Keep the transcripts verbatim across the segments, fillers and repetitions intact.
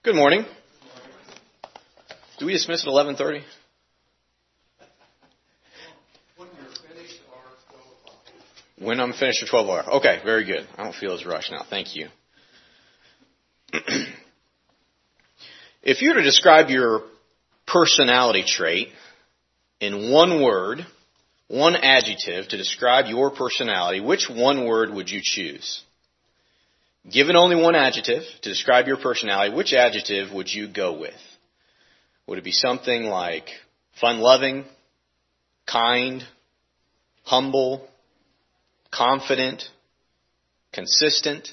Good morning. Do we dismiss at eleven thirty? When I'm finished at twelve o'clock. Okay, very good. I don't feel as rushed now. Thank you. If you were to describe your personality trait in one word, one adjective to describe your personality, which one word would you choose? Given only one adjective to describe your personality, which adjective would you go with? Would it be something like fun-loving, kind, humble, confident, consistent?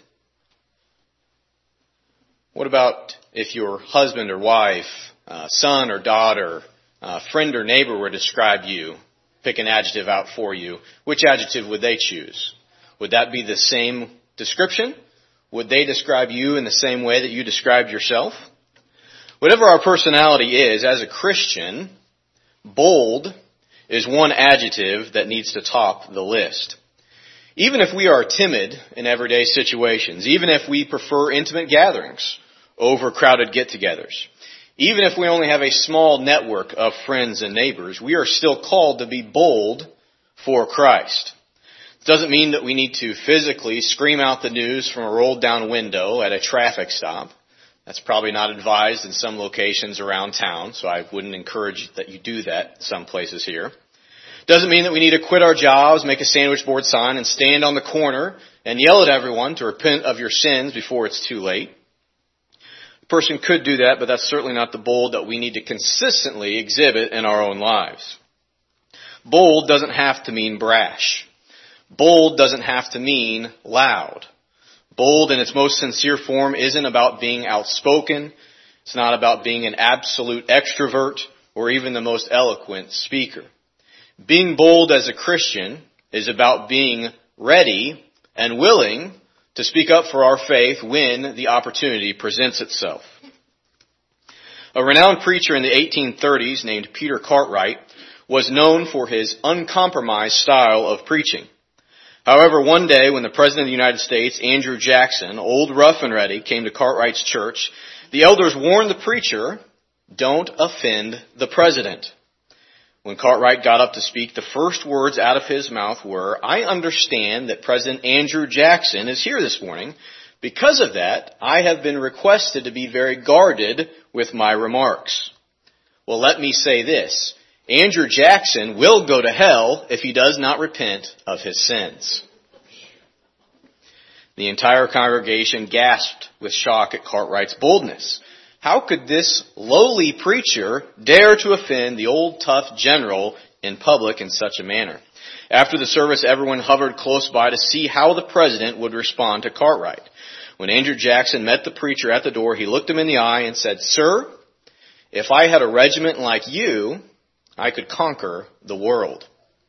What about if your husband or wife, uh, son or daughter, uh, friend or neighbor were to describe you, pick an adjective out for you, which adjective would they choose? Would that be the same description? Would they describe you in the same way that you described yourself? Whatever our personality is, as a Christian, bold is one adjective that needs to top the list. Even if we are timid in everyday situations, even if we prefer intimate gatherings over crowded get-togethers, even if we only have a small network of friends and neighbors, we are still called to be bold for Christ. It doesn't mean that we need to physically scream out the news from a rolled down window at a traffic stop. That's probably not advised in some locations around town, so I wouldn't encourage that you do that in some places here. Doesn't mean that we need to quit our jobs, make a sandwich board sign, and stand on the corner and yell at everyone to repent of your sins before it's too late. A person could do that, but that's certainly not the bold that we need to consistently exhibit in our own lives. Bold doesn't have to mean brash. Bold doesn't have to mean loud. Bold in its most sincere form isn't about being outspoken. It's not about being an absolute extrovert or even the most eloquent speaker. Being bold as a Christian is about being ready and willing to speak up for our faith when the opportunity presents itself. A renowned preacher in the eighteen thirties named Peter Cartwright was known for his uncompromised style of preaching. However, one day when the President of the United States, Andrew Jackson, old rough and ready, came to Cartwright's church, the elders warned the preacher, "Don't offend the President." When Cartwright got up to speak, the first words out of his mouth were, "I understand that President Andrew Jackson is here this morning. Because of that, I have been requested to be very guarded with my remarks." Well, let me say this. Andrew Jackson will go to hell if he does not repent of his sins. The entire congregation gasped with shock at Cartwright's boldness. How could this lowly preacher dare to offend the old tough general in public in such a manner? After the service, everyone hovered close by to see how the president would respond to Cartwright. When Andrew Jackson met the preacher at the door, he looked him in the eye and said, "Sir, if I had a regiment like you, I could conquer the world."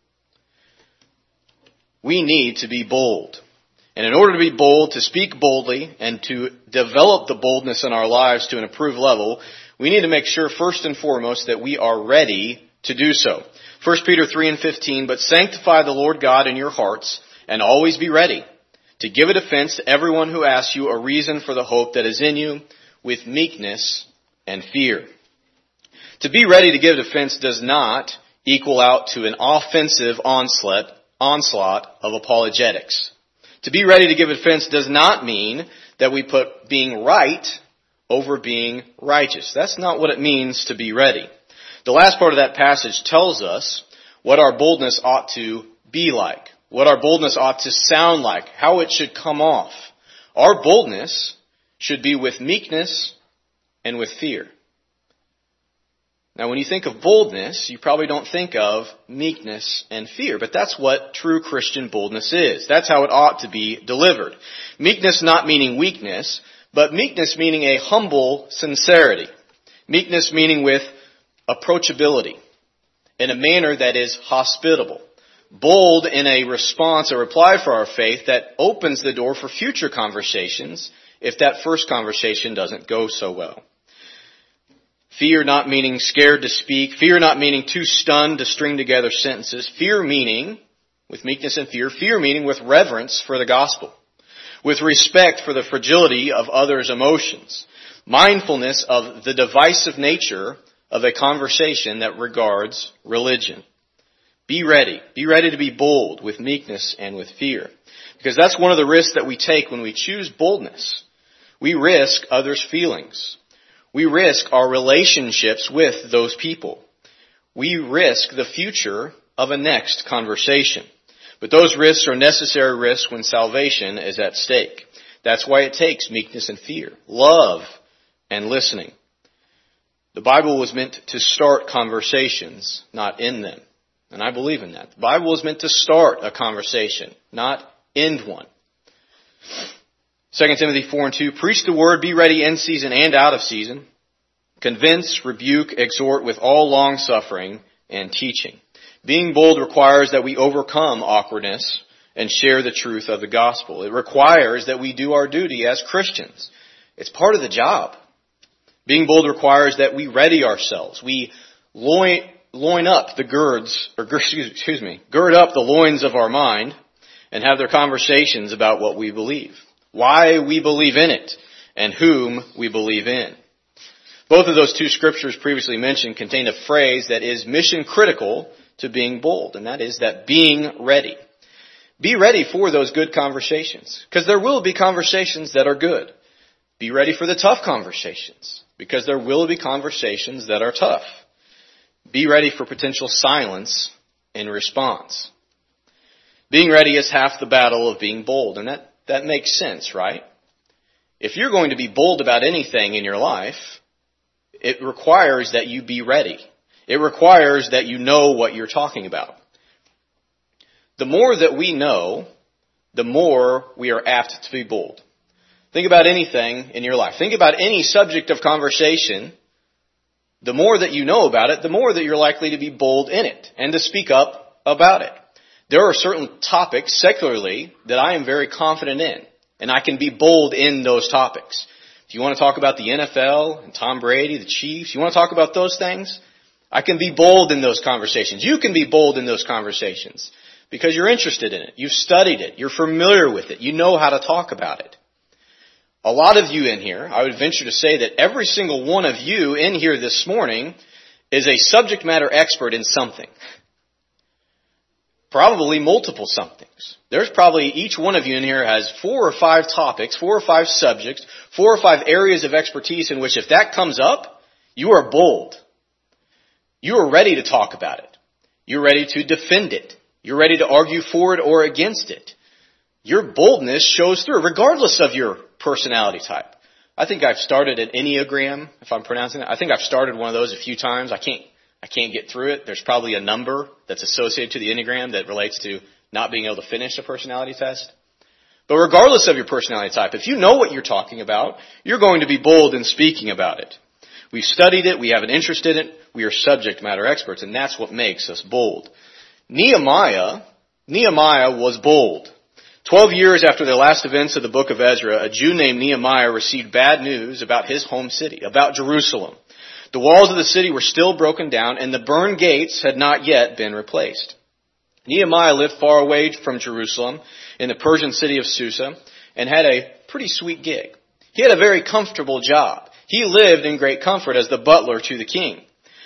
We need to be bold. And in order to be bold, to speak boldly, and to develop the boldness in our lives to an approved level, we need to make sure first and foremost that we are ready to do so. First Peter three and fifteen, "But sanctify the Lord God in your hearts, and always be ready to give a defense to everyone who asks you a reason for the hope that is in you, with meekness and fear." To be ready to give defense does not equal out to an offensive onslaught, onslaught of apologetics. To be ready to give defense does not mean that we put being right over being righteous. That's not what it means to be ready. The last part of that passage tells us what our boldness ought to be like, what our boldness ought to sound like, how it should come off. Our boldness should be with meekness and with fear. Now, when you think of boldness, you probably don't think of meekness and fear, but that's what true Christian boldness is. That's how it ought to be delivered. Meekness not meaning weakness, but meekness meaning a humble sincerity. Meekness meaning with approachability, in a manner that is hospitable. Bold in a response, a reply for our faith that opens the door for future conversations if that first conversation doesn't go so well. Fear not meaning scared to speak. Fear not meaning too stunned to string together sentences. Fear meaning, with meekness and fear, fear meaning with reverence for the gospel. With respect for the fragility of others' emotions. Mindfulness of the divisive nature of a conversation that regards religion. Be ready. Be ready to be bold with meekness and with fear. Because that's one of the risks that we take when we choose boldness. We risk others' feelings. We risk our relationships with those people. We risk the future of a next conversation. But those risks are necessary risks when salvation is at stake. That's why it takes meekness and fear, love and listening. The Bible was meant to start conversations, not end them. And I believe in that. The Bible was meant to start a conversation, not end one. Second Timothy four and two, preach the word, be ready in season and out of season. Convince, rebuke, exhort with all long suffering and teaching. Being bold requires that we overcome awkwardness and share the truth of the gospel. It requires that we do our duty as Christians. It's part of the job. Being bold requires that we ready ourselves. We loin, loin up the girds, or excuse me, gird up the loins of our mind and have their conversations about what we believe, why we believe in it, and whom we believe in. Both of those two scriptures previously mentioned contain a phrase that is mission critical to being bold, and that is that being ready. Be ready for those good conversations, because there will be conversations that are good. Be ready for the tough conversations, because there will be conversations that are tough. Be ready for potential silence in response. Being ready is half the battle of being bold, and that, that makes sense, right? If you're going to be bold about anything in your life, it requires that you be ready. It requires that you know what you're talking about. The more that we know, the more we are apt to be bold. Think about anything in your life. Think about any subject of conversation. The more that you know about it, the more that you're likely to be bold in it and to speak up about it. There are certain topics secularly that I am very confident in, and I can be bold in those topics. If you want to talk about the N F L and Tom Brady, the Chiefs, you want to talk about those things, I can be bold in those conversations. You can be bold in those conversations because you're interested in it. You've studied it. You're familiar with it. You know how to talk about it. A lot of you in here, I would venture to say that every single one of you in here this morning is a subject matter expert in something. Probably multiple somethings. There's probably each one of you in here has four or five topics, four or five subjects, four or five areas of expertise in which if that comes up, you are bold. You are ready to talk about it. You're ready to defend it. You're ready to argue for it or against it. Your boldness shows through, regardless of your personality type. I think I've started an Enneagram, if I'm pronouncing it. I think I've started one of those a few times. I can't I can't get through it. There's probably a number that's associated to the Enneagram that relates to not being able to finish a personality test. But regardless of your personality type, if you know what you're talking about, you're going to be bold in speaking about it. We've studied it. We have an interest in it. We are subject matter experts, and that's what makes us bold. Nehemiah, Nehemiah was bold. Twelve years after the last events of the book of Ezra, a Jew named Nehemiah received bad news about his home city, about Jerusalem. The walls of the city were still broken down, and the burned gates had not yet been replaced. Nehemiah lived far away from Jerusalem in the Persian city of Susa and had a pretty sweet gig. He had a very comfortable job. He lived in great comfort as the butler to the king.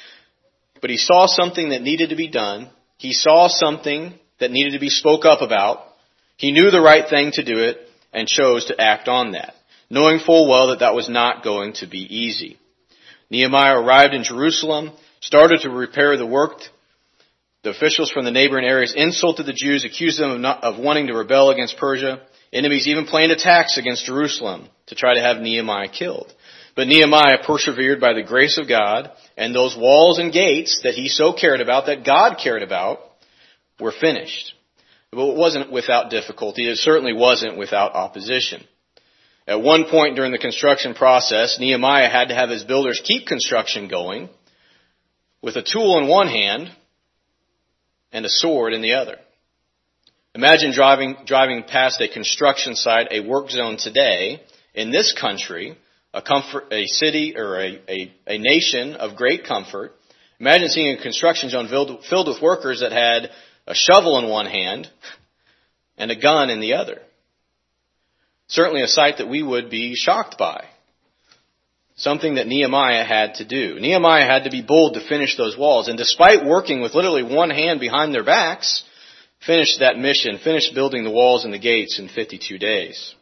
But he saw something that needed to be done. He saw something that needed to be spoke up about. He knew the right thing to do it and chose to act on that, knowing full well that that was not going to be easy. Nehemiah arrived in Jerusalem, started to repair the work. The officials from the neighboring areas insulted the Jews, accused them of, not, of wanting to rebel against Persia. Enemies even planned attacks against Jerusalem to try to have Nehemiah killed. But Nehemiah persevered by the grace of God, and those walls and gates that he so cared about, that God cared about, were finished. But it wasn't without difficulty. It certainly wasn't without opposition. At one point during the construction process, Nehemiah had to have his builders keep construction going with a tool in one hand and a sword in the other. Imagine driving driving past a construction site, a work zone today in this country, a comfort, a city or a, a, a nation of great comfort. Imagine seeing a construction zone filled, filled with workers that had a shovel in one hand and a gun in the other. Certainly a sight that we would be shocked by. Something that Nehemiah had to do. Nehemiah had to be bold to finish those walls. And despite working with literally one hand behind their backs, finished that mission, finished building the walls and the gates in fifty-two days.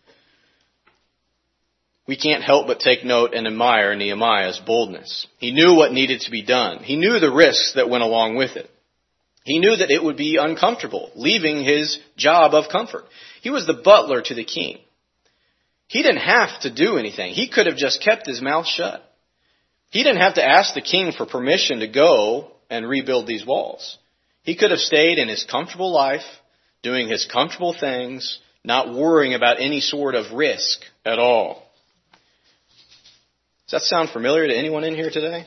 We can't help but take note and admire Nehemiah's boldness. He knew what needed to be done. He knew the risks that went along with it. He knew that it would be uncomfortable, leaving his job of comfort. He was the butler to the king. He didn't have to do anything. He could have just kept his mouth shut. He didn't have to ask the king for permission to go and rebuild these walls. He could have stayed in his comfortable life, doing his comfortable things, not worrying about any sort of risk at all. Does that sound familiar to anyone in here today?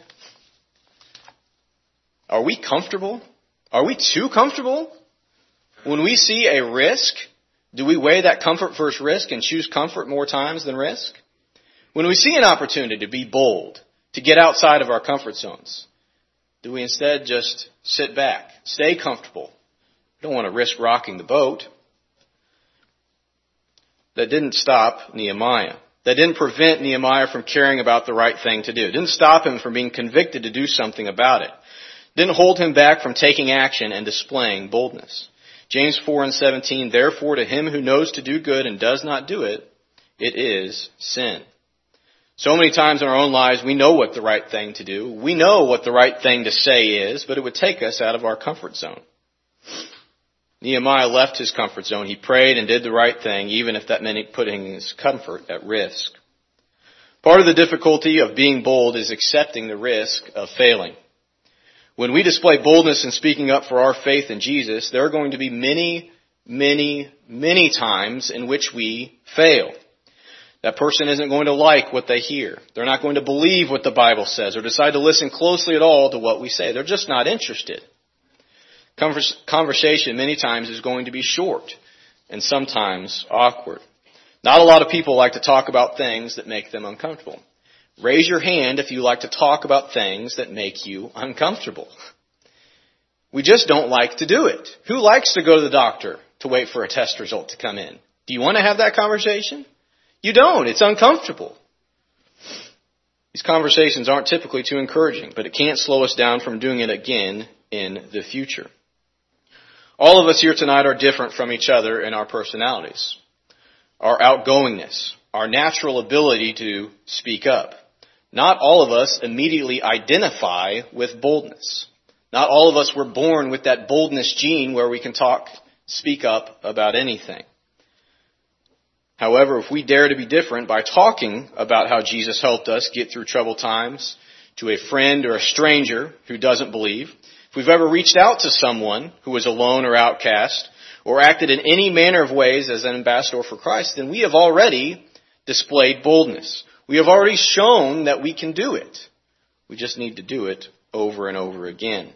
Are we comfortable? Are we too comfortable? When we see a risk, do we weigh that comfort versus risk and choose comfort more times than risk? When we see an opportunity to be bold, to get outside of our comfort zones, do we instead just sit back, stay comfortable? We don't want to risk rocking the boat. That didn't stop Nehemiah. That didn't prevent Nehemiah from caring about the right thing to do. It didn't stop him from being convicted to do something about it. It didn't hold him back from taking action and displaying boldness. James four and seventeen, therefore to him who knows to do good and does not do it, it is sin. So many times in our own lives we know what the right thing to do. We know what the right thing to say is, but it would take us out of our comfort zone. Nehemiah left his comfort zone. He prayed and did the right thing, even if that meant putting his comfort at risk. Part of the difficulty of being bold is accepting the risk of failing. When we display boldness in speaking up for our faith in Jesus, there are going to be many, many, many times in which we fail. That person isn't going to like what they hear. They're not going to believe what the Bible says or decide to listen closely at all to what we say. They're just not interested. Conversation many times is going to be short and sometimes awkward. Not a lot of people like to talk about things that make them uncomfortable. Raise your hand if you like to talk about things that make you uncomfortable. We just don't like to do it. Who likes to go to the doctor to wait for a test result to come in? Do you want to have that conversation? You don't. It's uncomfortable. These conversations aren't typically too encouraging, but it can't slow us down from doing it again in the future. All of us here tonight are different from each other in our personalities, our outgoingness, our natural ability to speak up. Not all of us immediately identify with boldness. Not all of us were born with that boldness gene where we can talk, speak up about anything. However, if we dare to be different by talking about how Jesus helped us get through troubled times to a friend or a stranger who doesn't believe, if we've ever reached out to someone who was alone or outcast, or acted in any manner of ways as an ambassador for Christ, then we have already displayed boldness. We have already shown that we can do it. We just need to do it over and over again.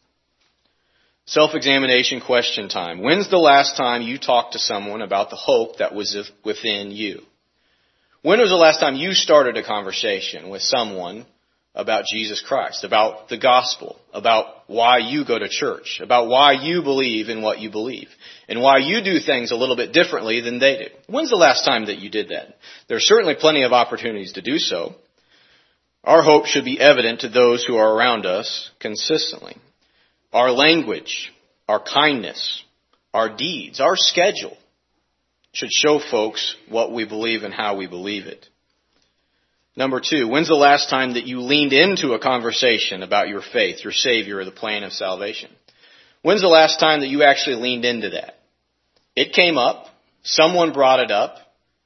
Self-examination question time. When's the last time you talked to someone about the hope that was within you? When was the last time you started a conversation with someone about Jesus Christ, about the gospel, about why you go to church, about why you believe in what you believe, and why you do things a little bit differently than they do? When's the last time that you did that? There's certainly plenty of opportunities to do so. Our hope should be evident to those who are around us consistently. Our language, our kindness, our deeds, our schedule should show folks what we believe and how we believe it. Number two, when's the last time that you leaned into a conversation about your faith, your Savior, or the plan of salvation? When's the last time that you actually leaned into that? It came up, someone brought it up,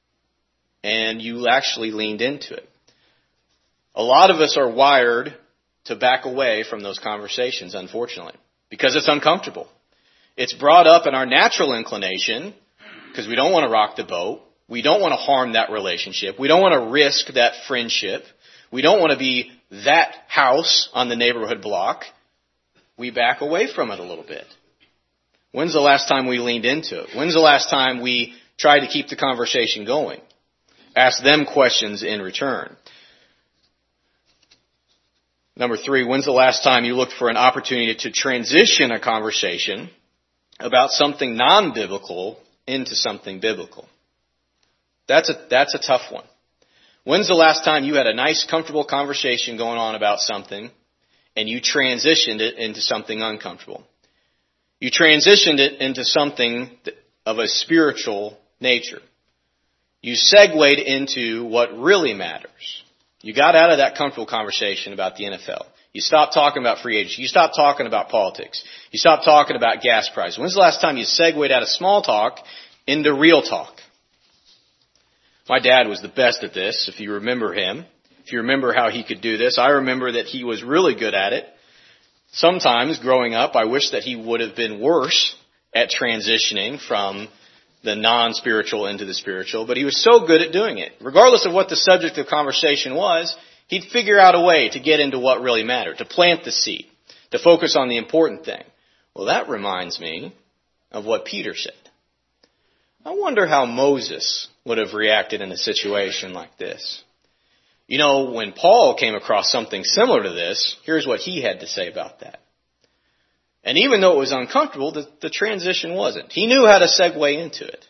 and you actually leaned into it. A lot of us are wired to back away from those conversations, unfortunately, because it's uncomfortable. It's brought up in our natural inclination because we don't want to rock the boat. We don't want to harm that relationship. We don't want to risk that friendship. We don't want to be that house on the neighborhood block. We back away from it a little bit. When's the last time we leaned into it? When's the last time we tried to keep the conversation going? Ask them questions in return. Number three, when's the last time you looked for an opportunity to transition a conversation about something non-biblical into something biblical? That's a, that's a tough one. When's the last time you had a nice, comfortable conversation going on about something and you transitioned it into something uncomfortable? You transitioned it into something of a spiritual nature. You segued into what really matters. You got out of that comfortable conversation about the N F L. You stopped talking about free agency. You stopped talking about politics. You stopped talking about gas prices. When's the last time you segued out of small talk into real talk? My dad was the best at this, if you remember him. If you remember how he could do this, I remember that he was really good at it. Sometimes, growing up, I wish that he would have been worse at transitioning from the non-spiritual into the spiritual, but he was so good at doing it. Regardless of what the subject of conversation was, he'd figure out a way to get into what really mattered, to plant the seed, to focus on the important thing. Well, that reminds me of what Peter said. I wonder how Moses would have reacted in a situation like this. You know, when Paul came across something similar to this, here's what he had to say about that. And even though it was uncomfortable, the, the transition wasn't. He knew how to segue into it.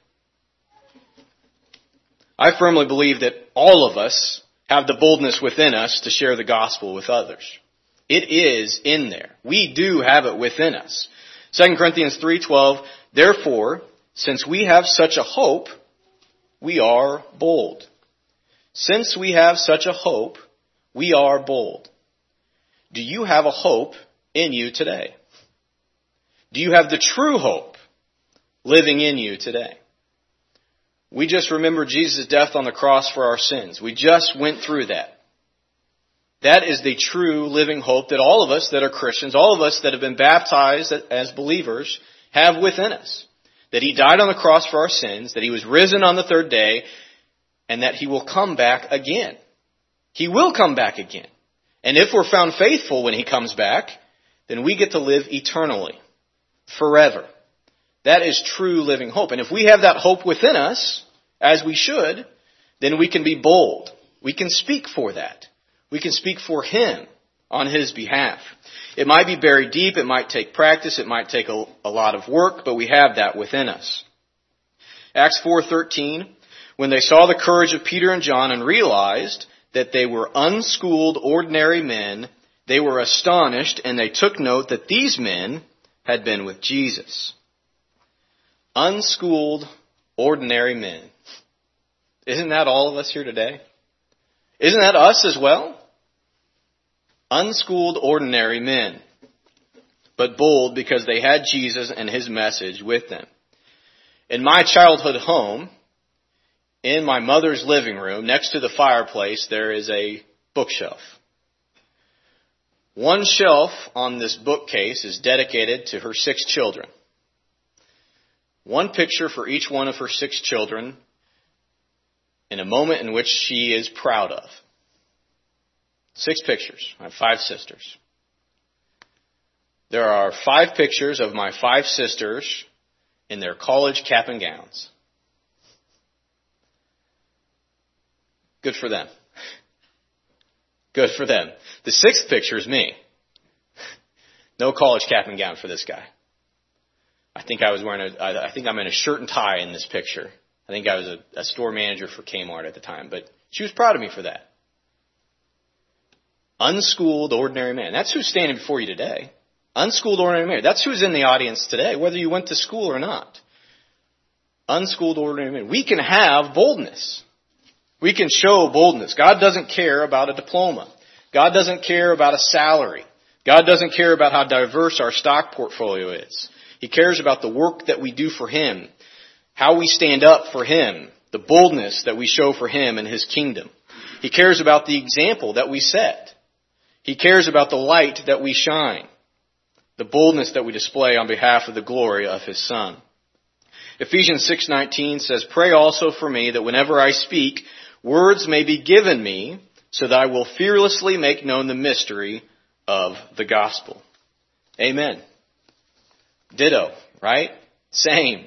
I firmly believe that all of us have the boldness within us to share the gospel with others. It is in there. We do have it within us. Second Corinthians three twelve, therefore, since we have such a hope, we are bold. Since we have such a hope, we are bold. Do you have a hope in you today? Do you have the true hope living in you today? We just remembered Jesus' death on the cross for our sins. We just went through that. That is the true living hope that all of us that are Christians, all of us that have been baptized as believers, have within us. That He died on the cross for our sins, that He was risen on the third day, and that He will come back again. He will come back again. And if we're found faithful when He comes back, then we get to live eternally, forever. That is true living hope. And if we have that hope within us, as we should, then we can be bold. We can speak for that. We can speak for Him on His behalf. It might be buried deep. It might take practice. It might take a, a lot of work, but we have that within us. Acts four thirteen, when they saw the courage of Peter and John and realized that they were unschooled, ordinary men, they were astonished, and they took note that these men had been with Jesus. Unschooled, ordinary men. Isn't that all of us here today? Isn't that us as well? Unschooled, ordinary men, but bold because they had Jesus and His message with them. In my childhood home, in my mother's living room, next to the fireplace, there is a bookshelf. One shelf on this bookcase is dedicated to her six children. One picture for each one of her six children in a moment in which she is proud of. Six pictures. I have five sisters. There are five pictures of my five sisters in their college cap and gowns. Good for them. Good for them. The sixth picture is me. No college cap and gown for this guy. I think I was wearing a, I think I'm in a shirt and tie in this picture. I think I was a, a store manager for Kmart at the time, but she was proud of me for that. Unschooled, ordinary man. That's who's standing before you today. Unschooled, ordinary man. That's who's in the audience today, whether you went to school or not. Unschooled, ordinary man. We can have boldness. We can show boldness. God doesn't care about a diploma. God doesn't care about a salary. God doesn't care about how diverse our stock portfolio is. He cares about the work that we do for Him, how we stand up for Him, the boldness that we show for Him and His kingdom. He cares about the example that we set. He cares about the light that we shine, the boldness that we display on behalf of the glory of His Son. Ephesians six nineteen says, "Pray also for me that whenever I speak, words may be given me so that I will fearlessly make known the mystery of the gospel." Amen. Ditto, right? Same.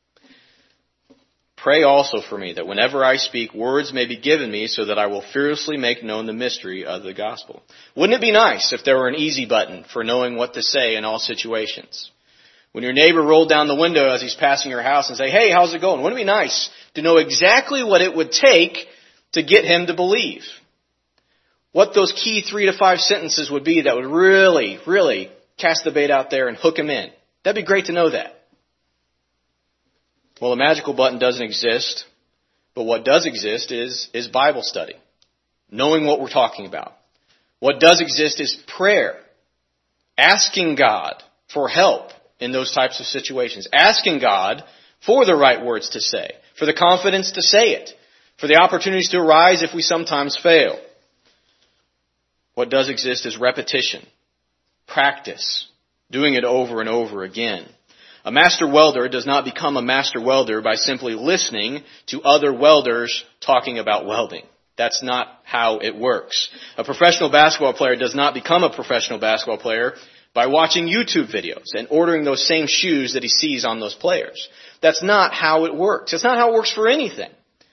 Pray also for me that whenever I speak, words may be given me so that I will fearlessly make known the mystery of the gospel. Wouldn't it be nice if there were an easy button for knowing what to say in all situations? When your neighbor rolled down the window as he's passing your house and say, "Hey, how's it going?" Wouldn't it be nice to know exactly what it would take to get him to believe. What those key three to five sentences would be that would really, really cast the bait out there and hook him in. That'd be great to know that. Well, the magical button doesn't exist, but what does exist is, is Bible study, knowing what we're talking about. What does exist is prayer, asking God for help in those types of situations, asking God for the right words to say, for the confidence to say it, for the opportunities to arise if we sometimes fail. What does exist is repetition, practice, doing it over and over again. A master welder does not become a master welder by simply listening to other welders talking about welding. That's not how it works. A professional basketball player does not become a professional basketball player by watching YouTube videos and ordering those same shoes that he sees on those players. That's not how it works. It's not how it works for anything.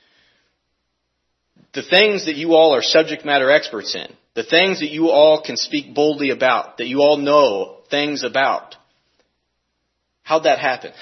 The things that you all are subject matter experts in, the things that you all can speak boldly about, that you all know things about, how'd that happen?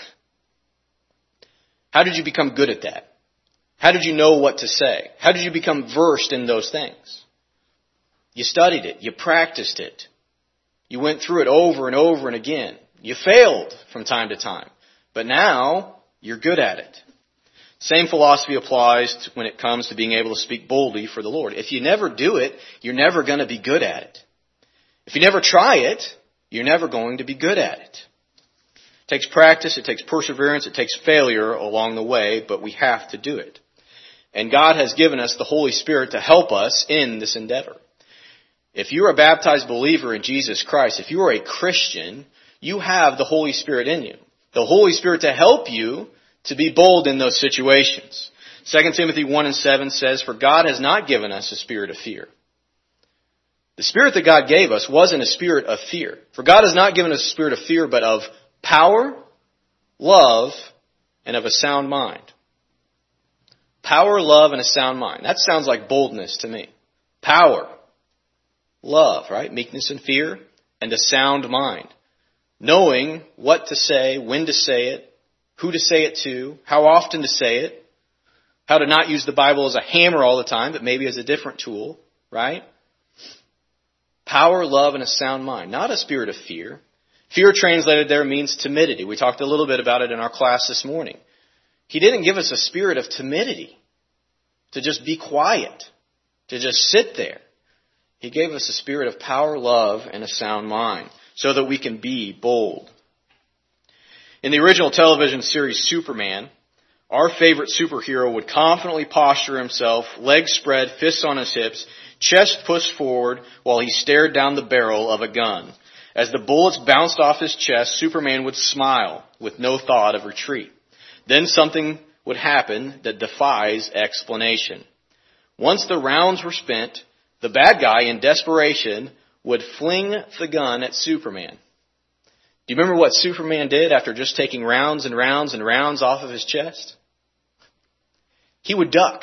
How did you become good at that? How did you know what to say? How did you become versed in those things? You studied it. You practiced it. You went through it over and over and again. You failed from time to time. But now you're good at it. Same philosophy applies to when it comes to being able to speak boldly for the Lord. If you never do it, you're never going to be good at it. If you never try it, you're never going to be good at it. It takes practice, it takes perseverance, it takes failure along the way, but we have to do it. And God has given us the Holy Spirit to help us in this endeavor. If you're a baptized believer in Jesus Christ, if you are a Christian, you have the Holy Spirit in you. The Holy Spirit to help you to be bold in those situations. Second Timothy one and seven says, "For God has not given us a spirit of fear." The spirit that God gave us wasn't a spirit of fear. For God has not given us a spirit of fear, but of power, love, and of a sound mind. Power, love, and a sound mind. That sounds like boldness to me. Power, love, right? Meekness and fear, and a sound mind. Knowing what to say, when to say it, who to say it to, how often to say it, how to not use the Bible as a hammer all the time, but maybe as a different tool, right? Power, love, and a sound mind. Not a spirit of fear. Fear translated there means timidity. We talked a little bit about it in our class this morning. He didn't give us a spirit of timidity, to just be quiet, to just sit there. He gave us a spirit of power, love, and a sound mind, so that we can be bold. In the original television series Superman, our favorite superhero would confidently posture himself, legs spread, fists on his hips, chest pushed forward while he stared down the barrel of a gun. As the bullets bounced off his chest, Superman would smile with no thought of retreat. Then something would happen that defies explanation. Once the rounds were spent, the bad guy, in desperation, would fling the gun at Superman. Do you remember what Superman did after just taking rounds and rounds and rounds off of his chest? He would duck.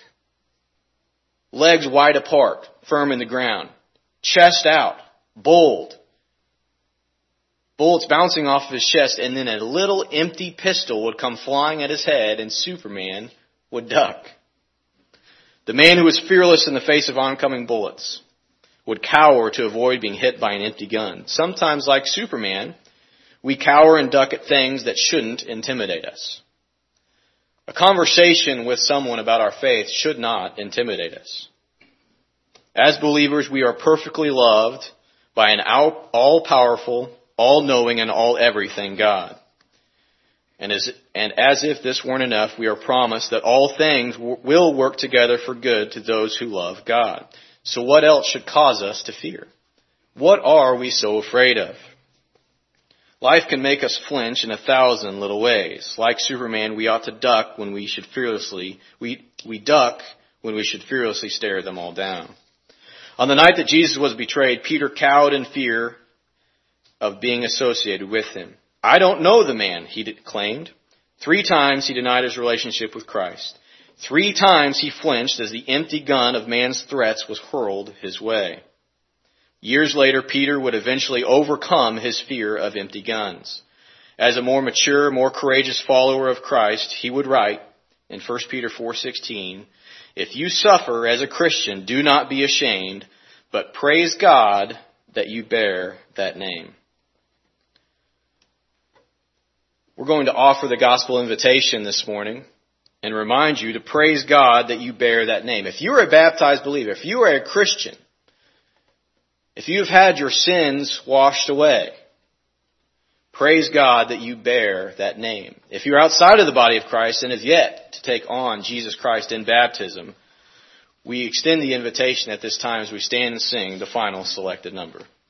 Legs wide apart, firm in the ground. Chest out, bold. Bullets bouncing off of his chest, and then a little empty pistol would come flying at his head, and Superman would duck. The man who was fearless in the face of oncoming bullets would cower to avoid being hit by an empty gun. Sometimes, like Superman, we cower and duck at things that shouldn't intimidate us. A conversation with someone about our faith should not intimidate us. As believers, we are perfectly loved by an all-powerful, all-knowing, and all-everything God. And as, and as if this weren't enough, we are promised that all things w- will work together for good to those who love God. So what else should cause us to fear? What are we so afraid of? Life can make us flinch in a thousand little ways. Like Superman, we ought to duck when we should fearlessly, we, we duck when we should fearlessly stare them all down. On the night that Jesus was betrayed, Peter cowed in fear of being associated with him. I don't know the man, he claimed. Three times he denied his relationship with Christ. Three times he flinched as the empty gun of man's threats was hurled his way. Years later, Peter would eventually overcome his fear of empty guns. As a more mature, more courageous follower of Christ, he would write in First Peter four sixteen, if you suffer as a Christian, do not be ashamed, but praise God that you bear that name. We're going to offer the gospel invitation this morning and remind you to praise God that you bear that name. If you are a baptized believer, if you are a Christian, if you have had your sins washed away, praise God that you bear that name. If you're outside of the body of Christ and have yet to take on Jesus Christ in baptism, we extend the invitation at this time as we stand and sing the final selected number.